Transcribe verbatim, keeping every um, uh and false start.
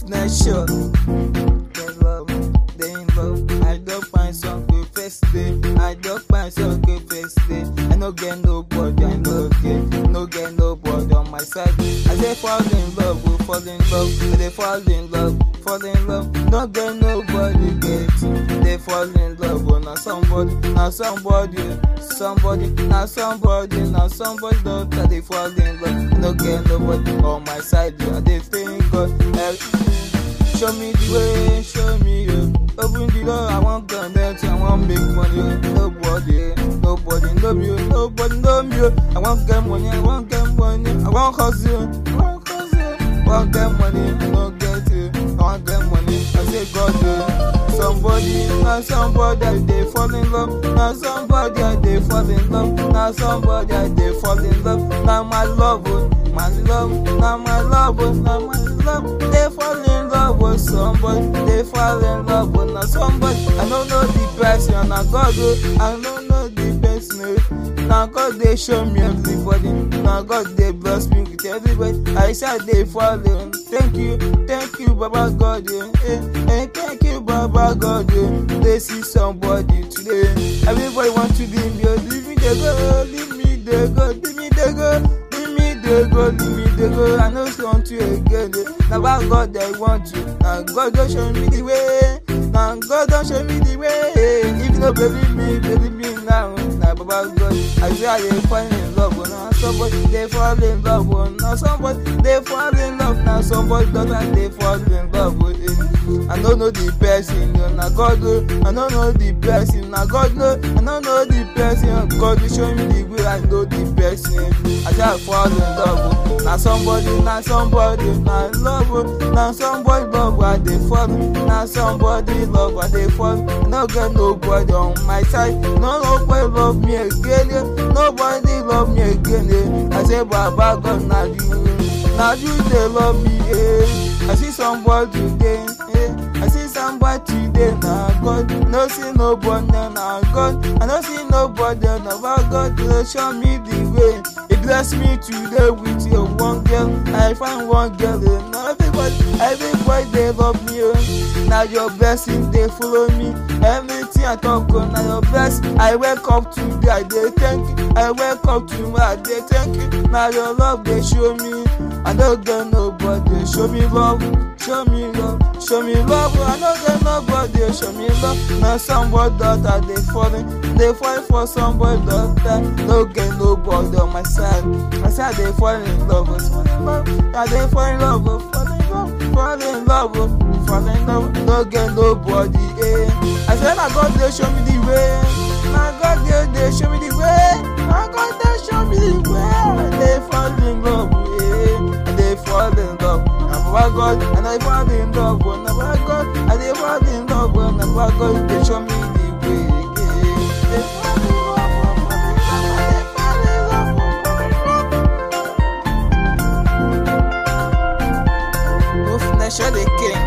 nation. They love, they in love. I don't find some good first day. I don't find some good first day. I no get nobody, I no get, no get nobody on my side. I say fall in love, we fall in love. They fall in love, fall in love. No get nobody get. They fall in love, but not somebody, not somebody, somebody, not somebody, not somebody. Don't that they fall in love. No get nobody on my side. Yeah, they think God. Eh, show me the way, show me you. Open the door, I want connect, I want make money. Nobody, nobody know me, nobody know me. I want get money, I want get money, I want hustle, I want hustle, I want get money, I don't get it, I want get money. I say God, yeah. Somebody, not somebody, they fall in love. Not somebody, they fall in love. Not somebody, they fall in love. Now my love, my love, now my love, now my love. They fall in love with somebody. They fall in love with not somebody. I don't know the person, I God, I don't know the person. Now God, they show me everybody. Now God, they bless me with everybody. I said they fall in. Thank you, thank you, Baba God, yeah. Hey, thank you, Baba God, yeah. They see somebody today. Everybody want to leave me, leave me they go, leave me they go, leave me they go, leave me they go, leave me they go. I know want to again. Now Baba God, they want to. Now God don't show me the way. Now God don't show me the way. If you don't believe me, believe me now. Now Baba God, I say I dey fall in love with now somebody. They fall in love with now somebody. They fall in love now somebody. Don't they fall in love with him? I don't know the person. Now God know. I don't know the person. Now God know. I don't know the person. God will show me the way. I know the person. I just fall in love with now somebody. Now somebody. Now love. Now somebody love why they fall. Now somebody love why they fall. No get nobody on my side. No nobody love me again. Nobody love me again. I say Baba God, now you. Now you they love me. Eh. I see somebody today. Eh. I see somebody today. Now God, no see nobody. Now God, I don't see nobody. Now God, they show me the way. He bless me today with your one girl. I find one girl. Now everybody, everybody they love me. Eh. Now your blessing they follow me. Everything I talk on, now your blessing. I wake up today, I they thank you. I wake up tomorrow, I they thank you. Now your love they show me. I don't get nobody. Show me love, show me love, show me love. I don't get nobody. Show me love. Now somebody that they falling, they fall for somebody that don't get nobody on my side. I said they fall in love, fall in love. Yeah, they fall in love, fall in love, fall in love, fall in love. Don't get nobody. Eh. I said I God they show me the way. Now God they they show me the way. Now God they show me the way. They fall in love. They fall in love, and Baba God, and I fall in love, and Baba God, and they fall in love, and Baba God, they show me the way. They fall in love, they fall in love, they fall in love. Wolf Nation, the king.